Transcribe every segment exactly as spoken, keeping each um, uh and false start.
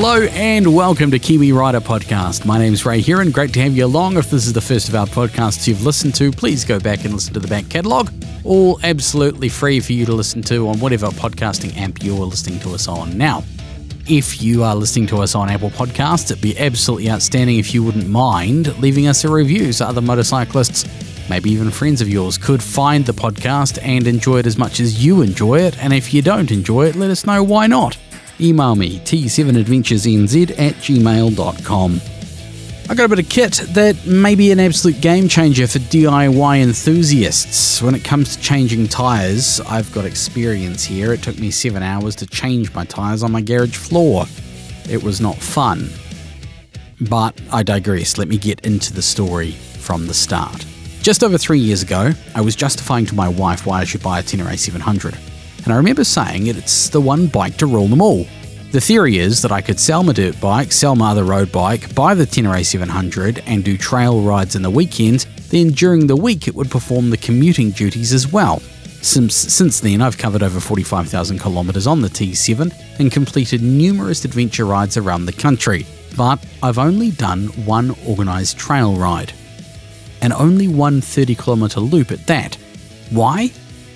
Hello and welcome to Kiwi Rider Podcast. My name is Ray Heron. Great to have you along. If this is the first of our podcasts you've listened to, please go back and listen to the back catalogue. All absolutely free for you to listen to on whatever podcasting app you're listening to us on now. If you are listening to us on Apple Podcasts, it'd be absolutely outstanding if you wouldn't mind leaving us a review so other motorcyclists, maybe even friends of yours, could find the podcast and enjoy it as much as you enjoy it. And if you don't enjoy it, let us know why not. Email me, t seven adventures n z at gmail dot com. I got a bit of kit that may be an absolute game changer for D I Y enthusiasts. When it comes to changing tyres, I've got experience here. It took me seven hours to change my tyres on my garage floor. It was not fun. But I digress. Let me get into the story from the start. Just over three years ago, I was justifying to my wife why I should buy a Tenere seven hundred. And I remember saying it's the one bike to rule them all. The theory is that I could sell my dirt bike, sell my other road bike, buy the Tenere seven hundred and do trail rides in the weekends, then during the week it would perform the commuting duties as well. Since, since then I've covered over forty-five thousand kilometres on the T seven and completed numerous adventure rides around the country, but I've only done one organised trail ride. And only one thirty kilometre loop at that. Why?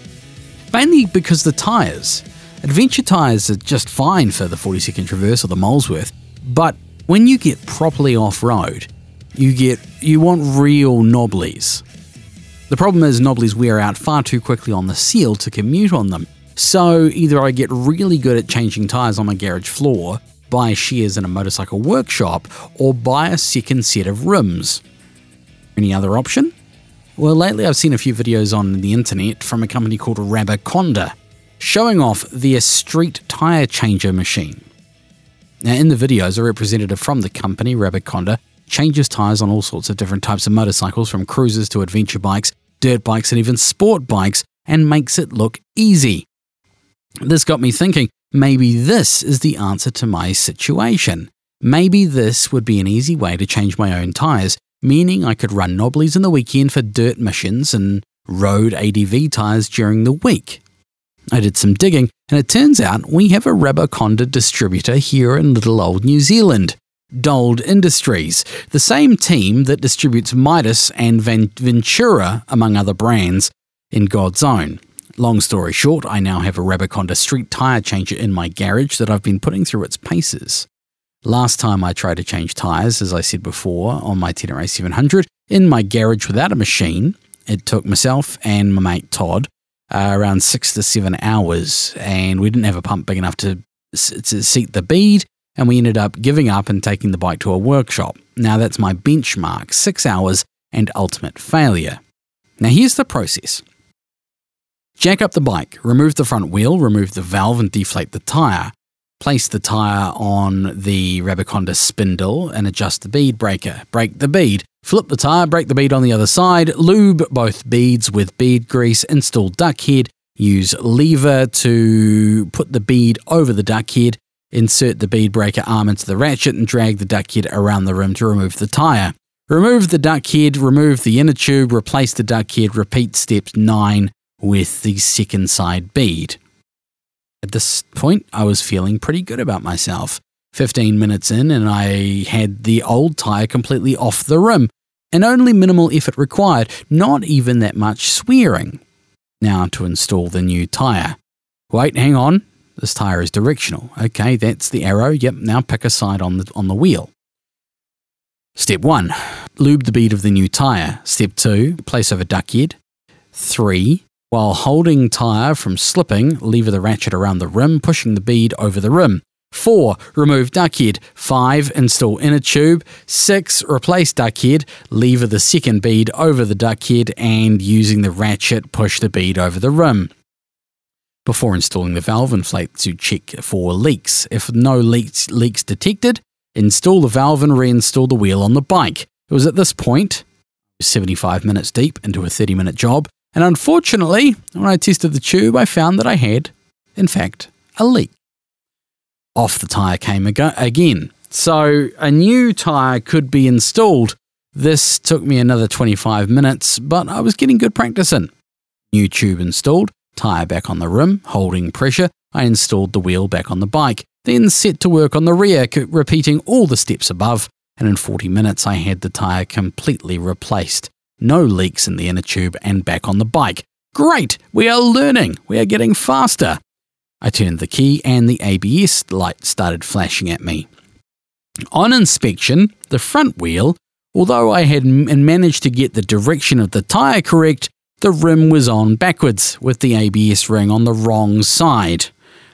Mainly because the tyres. Adventure tyres are just fine for the forty-second Traverse or the Molesworth, but when you get properly off-road, you get you want real knobblies. The problem is knobblies wear out far too quickly on the seal to commute on them, so either I get really good at changing tyres on my garage floor, buy shears in a motorcycle workshop, or buy a second set of rims. Any other option? Well, lately I've seen a few videos on the internet from a company called Rabaconda, showing off their street tyre changer machine. Now, in the videos, a representative from the company, Rabaconda, changes tyres on all sorts of different types of motorcycles, from cruisers to adventure bikes, dirt bikes, and even sport bikes, and makes it look easy. This got me thinking, maybe this is the answer to my situation. Maybe this would be an easy way to change my own tyres, meaning I could run knobblies in the weekend for dirt missions and road A D V tyres during the week. I did some digging, and it turns out we have a Rabaconda distributor here in little old New Zealand, Dold Industries, the same team that distributes Midas and Van- Ventura, among other brands, in God's Own. Long story short, I now have a Rabaconda street tyre changer in my garage that I've been putting through its paces. Last time I tried to change tyres, as I said before, on my Tenere seven hundred, in my garage without a machine, it took myself and my mate Todd uh, around six to seven hours, and we didn't have a pump big enough to, to seat the bead, and we ended up giving up and taking the bike to a workshop. Now that's my benchmark, six hours and ultimate failure. Now here's the process. Jack up the bike, remove the front wheel, remove the valve and deflate the tyre. Place the tyre on the Rabaconda spindle and adjust the bead breaker. Break the bead. Flip the tyre, break the bead on the other side, lube both beads with bead grease, install duck head, use lever to put the bead over the duck head, insert the bead breaker arm into the ratchet and drag the duck head around the rim to remove the tyre. Remove the duck head, remove the inner tube, replace the duck head, repeat step nine with the second side bead. At this point, I was feeling pretty good about myself. fifteen minutes in and I had the old tyre completely off the rim, and only minimal effort required, not even that much swearing. Now to install the new tyre. Wait, hang on, this tyre is directional. Okay, that's the arrow. Yep, now pick a side on the, on the wheel. Step one, lube the bead of the new tyre. Step two, place over duck head. Three, while holding tyre from slipping, lever the ratchet around the rim, pushing the bead over the rim. Four, remove duck head. Five, install inner tube. Six, replace duck head, lever the second bead over the duck head, and using the ratchet, push the bead over the rim. Before installing the valve, inflate to check for leaks. If no leaks, leaks detected, install the valve and reinstall the wheel on the bike. It was at this point, seventy-five minutes deep into a thirty minute job, and unfortunately, when I tested the tube, I found that I had, in fact, a leak. Off the tyre came again. So a new tyre could be installed. This took me another twenty-five minutes, but I was getting good practice in. New tube installed, tyre back on the rim, holding pressure, I installed the wheel back on the bike, then set to work on the rear, repeating all the steps above, and in forty minutes I had the tyre completely replaced. No leaks in the inner tube and back on the bike. Great! We are learning! We are getting faster! I turned the key and the A B S light started flashing at me. On inspection, the front wheel, although I had managed to get the direction of the tyre correct, the rim was on backwards, with the A B S ring on the wrong side.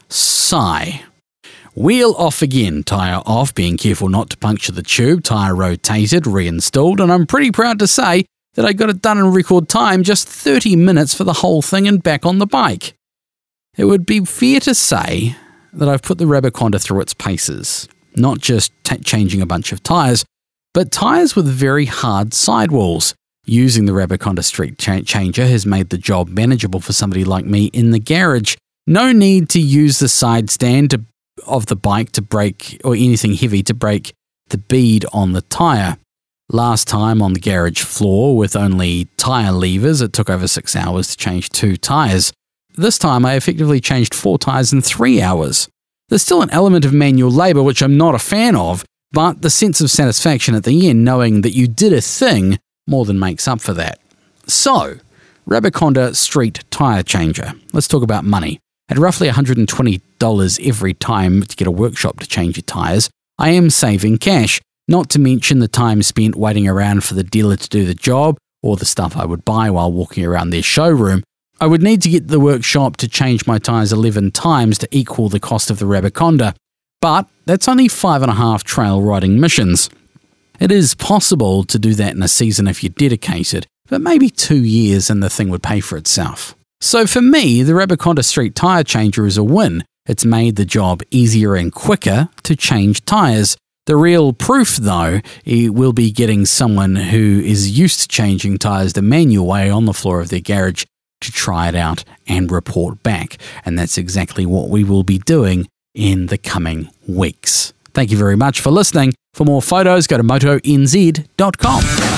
Sigh. Wheel off again, tyre off, being careful not to puncture the tube, tyre rotated, reinstalled, and I'm pretty proud to say that I got it done in record time, just thirty minutes for the whole thing and back on the bike. It would be fair to say that I've put the Rabiconda through its paces, not just t- changing a bunch of tyres, but tyres with very hard sidewalls. Using the Rabiconda Street cha- Changer has made the job manageable for somebody like me in the garage. No need to use the side stand to, of the bike to break, or anything heavy to break the bead on the tyre. Last time on the garage floor with only tyre levers, it took over six hours to change two tyres. This time I effectively changed four tyres in three hours. There's still an element of manual labour which I'm not a fan of, but the sense of satisfaction at the end knowing that you did a thing more than makes up for that. So, Rabiconda Street Tyre Changer. Let's talk about money. At roughly one hundred twenty dollars every time to get a workshop to change your tyres, I am saving cash, not to mention the time spent waiting around for the dealer to do the job, or the stuff I would buy while walking around their showroom. I would need to get the workshop to change my tyres eleven times to equal the cost of the Rabiconda, but that's only five and a half trail riding missions. It is possible to do that in a season if you're dedicated, but maybe two years and the thing would pay for itself. So for me, the Rabiconda Street Tyre Changer is a win. It's made the job easier and quicker to change tyres. The real proof, though, it will be getting someone who is used to changing tyres the manual way on the floor of their garage to try it out and report back. And that's exactly what we will be doing in the coming weeks. Thank you very much for listening. For more photos, go to moto n z dot com.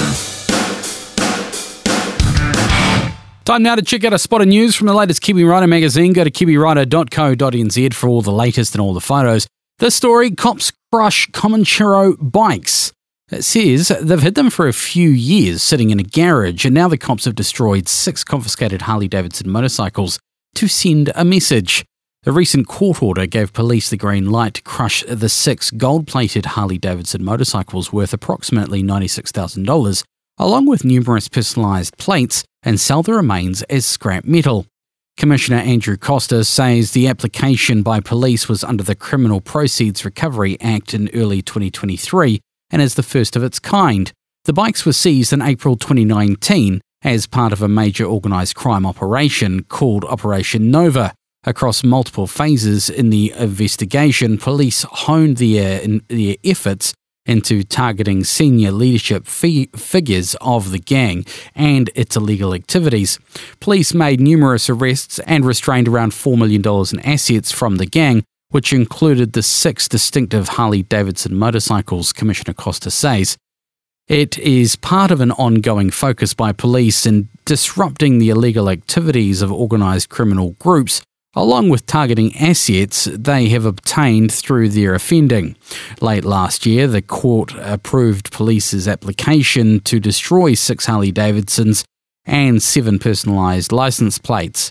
Time now to check out a spot of news from the latest Kiwi Rider magazine. Go to kiwi rider dot co dot n z for all the latest and all the photos. This story, cops crush Comanchero bikes. It says they've had them for a few years sitting in a garage, and now the cops have destroyed six confiscated Harley-Davidson motorcycles to send a message. A recent court order gave police the green light to crush the six gold-plated Harley-Davidson motorcycles worth approximately ninety-six thousand dollars, along with numerous personalised plates, and sell the remains as scrap metal. Commissioner Andrew Costa says the application by police was under the Criminal Proceeds Recovery Act in early twenty twenty-three and is the first of its kind. The bikes were seized in April twenty nineteen as part of a major organised crime operation called Operation Nova. Across multiple phases in the investigation, police honed their, in, their efforts into targeting senior leadership fi- figures of the gang and its illegal activities. Police made numerous arrests and restrained around four million dollars in assets from the gang, which included the six distinctive Harley-Davidson motorcycles, Commissioner Costa says. It is part of an ongoing focus by police in disrupting the illegal activities of organised criminal groups, along with targeting assets they have obtained through their offending. Late last year, the court approved police's application to destroy six Harley-Davidsons and seven personalised licence plates.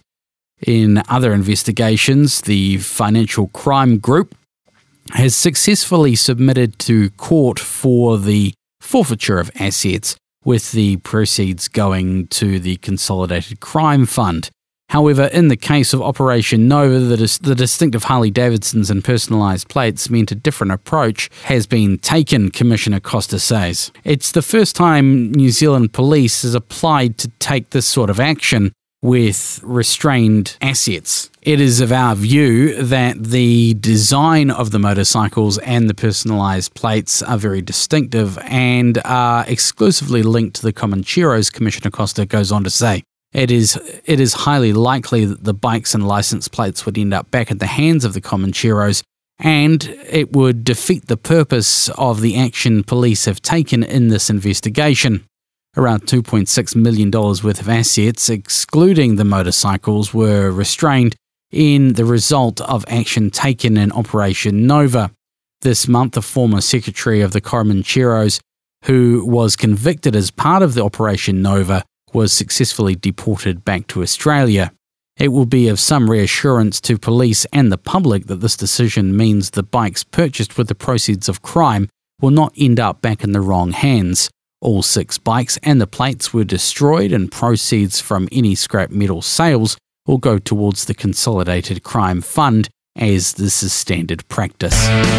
In other investigations, the Financial Crime Group has successfully submitted to court for the forfeiture of assets, with the proceeds going to the Consolidated Crime Fund. However, in the case of Operation Nova, the, dis- the distinctive Harley-Davidsons and personalised plates meant a different approach has been taken, Commissioner Costa says. It's the first time New Zealand Police has applied to take this sort of action with restrained assets. It is of our view that the design of the motorcycles and the personalised plates are very distinctive and are exclusively linked to the Comancheros, Commissioner Costa goes on to say. It is it is highly likely that the bikes and licence plates would end up back at the hands of the Comancheros, and it would defeat the purpose of the action police have taken in this investigation. Around two point six million dollars worth of assets, excluding the motorcycles, were restrained in the result of action taken in Operation Nova. This month, the former secretary of the Comancheros, who was convicted as part of the Operation Nova, was successfully deported back to Australia. It will be of some reassurance to police and the public that this decision means the bikes purchased with the proceeds of crime will not end up back in the wrong hands. All six bikes and the plates were destroyed, and proceeds from any scrap metal sales will go towards the Consolidated Crime Fund, as this is standard practice.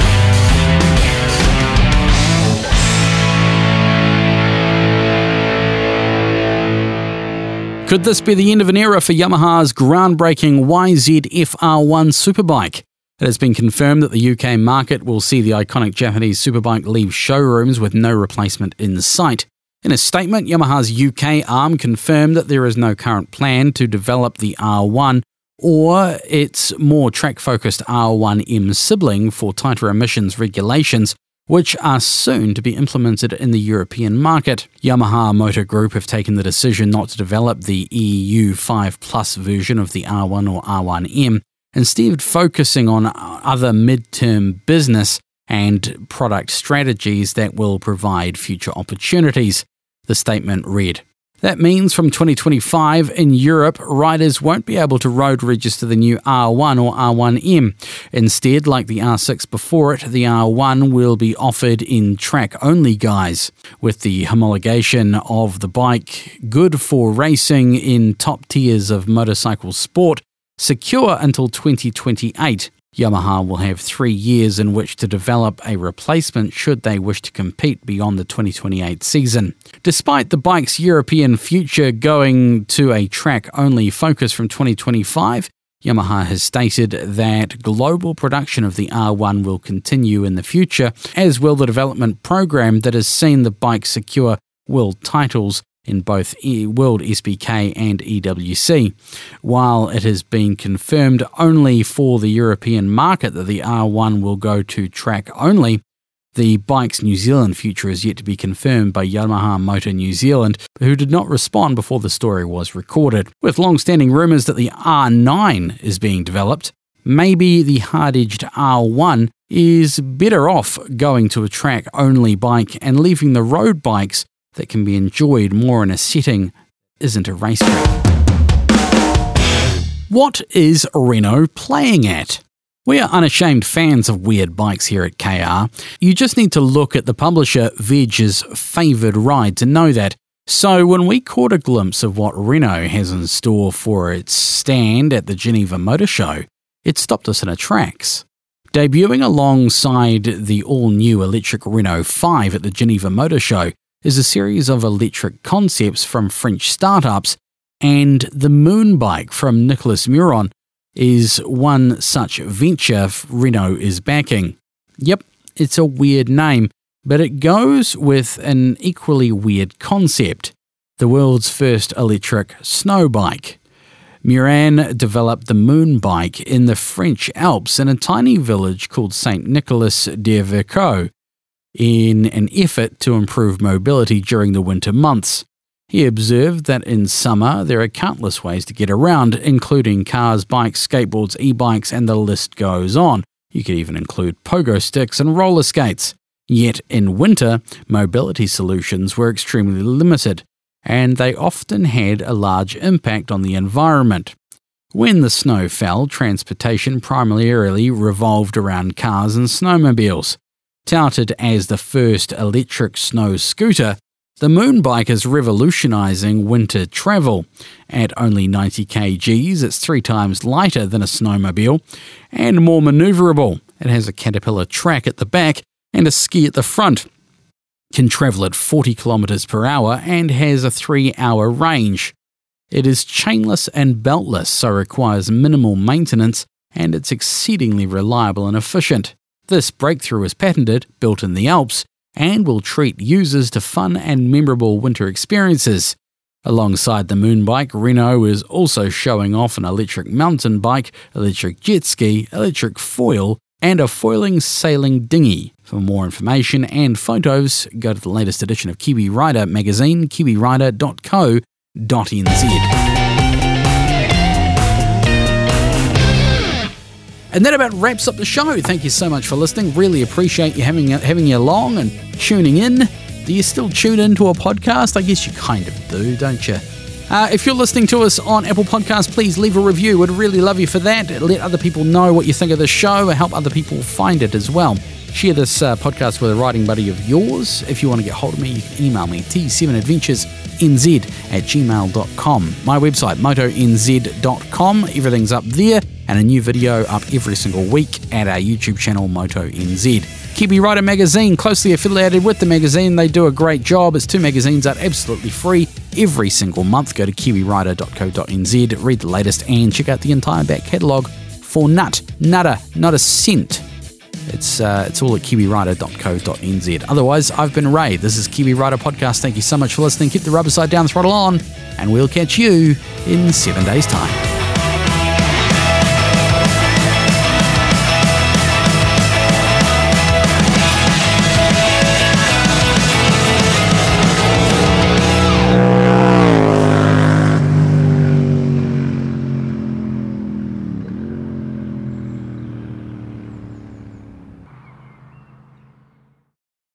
Could this be the end of an era for Yamaha's groundbreaking Y Z F R one superbike? It has been confirmed that the U K market will see the iconic Japanese superbike leave showrooms with no replacement in sight. In a statement, Yamaha's U K arm confirmed that there is no current plan to develop the R one or its more track-focused R one M sibling for tighter emissions regulations, which are soon to be implemented in the European market. Yamaha Motor Group have taken the decision not to develop the E U five plus version of the R one or R one M, instead focusing on other mid-term business and product strategies that will provide future opportunities. The statement read, "That means from twenty twenty-five in Europe, riders won't be able to road register the new R one or R one M. Instead, like the R six before it, the R one will be offered in track-only guise, with the homologation of the bike good for racing in top tiers of motorcycle sport, secure until twenty twenty-eight. Yamaha will have three years in which to develop a replacement should they wish to compete beyond the twenty twenty-eight season. Despite the bike's European future going to a track-only focus from twenty twenty-five, Yamaha has stated that global production of the R one will continue in the future, as will the development program that has seen the bike secure world titles in both World S B K and E W C. While it has been confirmed only for the European market that the R one will go to track only, the bike's New Zealand future is yet to be confirmed by Yamaha Motor New Zealand, who did not respond before the story was recorded. With long-standing rumours that the R nine is being developed, maybe the hard-edged R one is better off going to a track-only bike and leaving the road bikes that can be enjoyed more in a setting isn't a racetrack. What is Renault playing at? We are unashamed fans of weird bikes here at K R. You just need to look at the publisher Veg's favoured ride to know that. So when we caught a glimpse of what Renault has in store for its stand at the Geneva Motor Show, it stopped us in our tracks. Debuting alongside the all-new electric Renault five at the Geneva Motor Show is a series of electric concepts from French startups, and the Moon Bike from Nicolas Muron is one such venture Renault is backing. Yep, it's a weird name, but it goes with an equally weird concept: the world's first electric snow bike. Muran developed the Moon Bike in the French Alps in a tiny village called Saint Nicolas de Vercors, in an effort to improve mobility during the winter months. He observed that in summer there are countless ways to get around, including cars, bikes, skateboards, e-bikes, and the list goes on. You could even include pogo sticks and roller skates. Yet in winter, mobility solutions were extremely limited, and they often had a large impact on the environment. When the snow fell, transportation primarily revolved around cars and snowmobiles. Touted as the first electric snow scooter, the Moon Bike is revolutionizing winter travel. At only ninety kilograms, it's three times lighter than a snowmobile and more maneuverable. It has a Caterpillar track at the back and a ski at the front. Can travel at forty kilometers per hour and has a three-hour range. It is chainless and beltless, so requires minimal maintenance, and it's exceedingly reliable and efficient. This breakthrough is patented, built in the Alps, and will treat users to fun and memorable winter experiences. Alongside the Moon Bike, Renault is also showing off an electric mountain bike, electric jet ski, electric foil, and a foiling sailing dinghy. For more information and photos, go to the latest edition of Kiwi Rider magazine, kiwi rider dot co dot n z. And that about wraps up the show. Thank you so much for listening. Really appreciate you having having you along and tuning in. Do you still tune into a podcast? I guess you kind of do, don't you? Uh, if you're listening to us on Apple Podcasts, please leave a review. We'd really love you for that. Let other people know what you think of the show and help other people find it as well. Share this uh, podcast with a writing buddy of yours. If you want to get hold of me, you can email me, t seven adventures n z at gmail dot com. My website, moto n z dot com. Everything's up there, and a new video up every single week at our YouTube channel, Moto N Z. Kiwi Rider magazine, closely affiliated with the magazine. They do a great job. It's two magazines out absolutely free every single month. Go to kiwi rider dot co dot n z, read the latest, and check out the entire back catalogue for nut, nutta, not a cent. It's uh, it's all at kiwi rider dot co dot n z. Otherwise, I've been Ray. This is Kiwi Rider Podcast. Thank you so much for listening. Keep the rubber side down, throttle on, and we'll catch you in seven days' time.